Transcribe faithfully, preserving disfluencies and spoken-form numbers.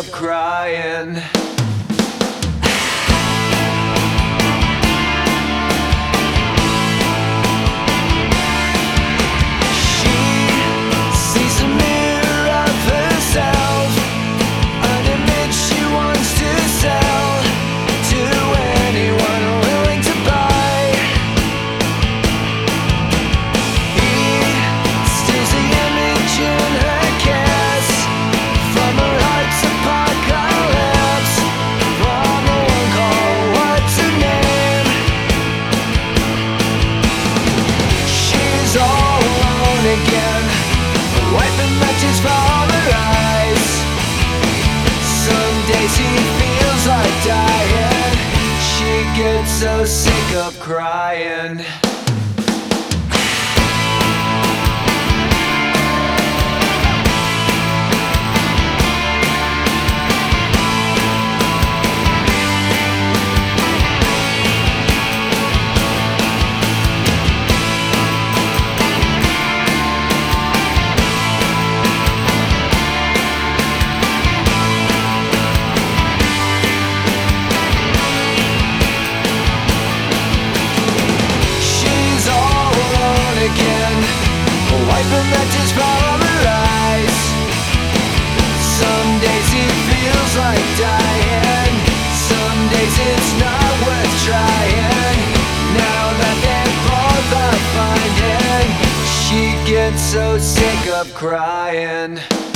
of crying. Again, wiping matches from her eyes. Some days he feels like dying. She gets so sick of crying. Wiping matches from her eyes. Some days it feels like dying. Some days it's not worth trying. Now that they're both are finding, she gets so sick of crying.